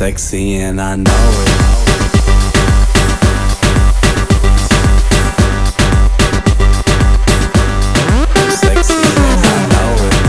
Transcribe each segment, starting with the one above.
sexy and I know it. I'm sexy and I know it.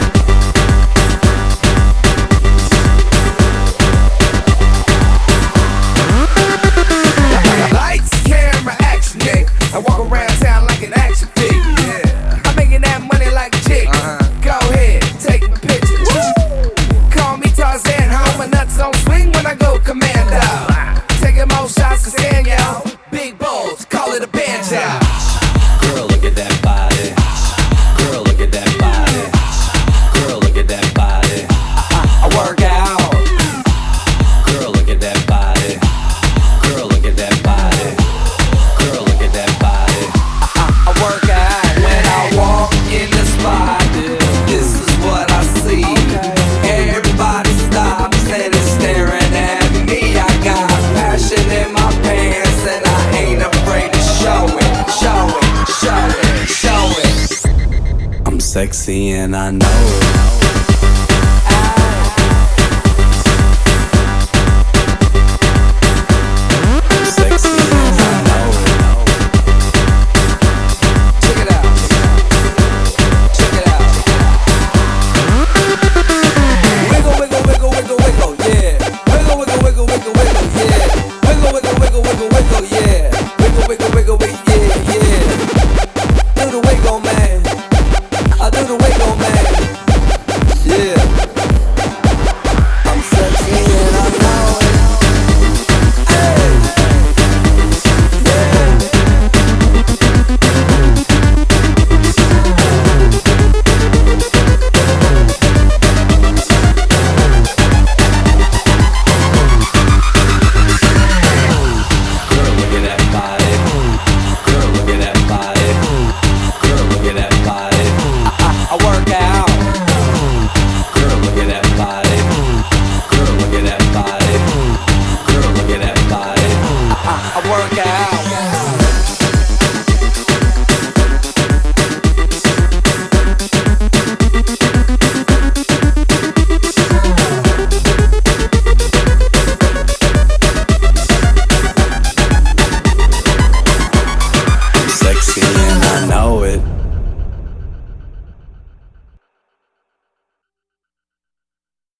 Lights, camera, action, Nick. I walk around town like an action fig. Yeah. I'm making that money like a chick. Go ahead, take my pictures. Call me Tarzan, how my nuts don't swing when I go commando. Taking more shots to stand, yo. Big balls, call it a banjo. Girl, look at that body. Girl, look at that body. Girl, look at that body. I work out. Girl, look at that body. Girl, look at that body. Girl, look at that body. I work out. When I walk in the spot, this is what I see. Everybody stops and is staring at me. I got passion in my pants and I ain't afraid to show it. Show it, show it, show it. I'm sexy and I know it.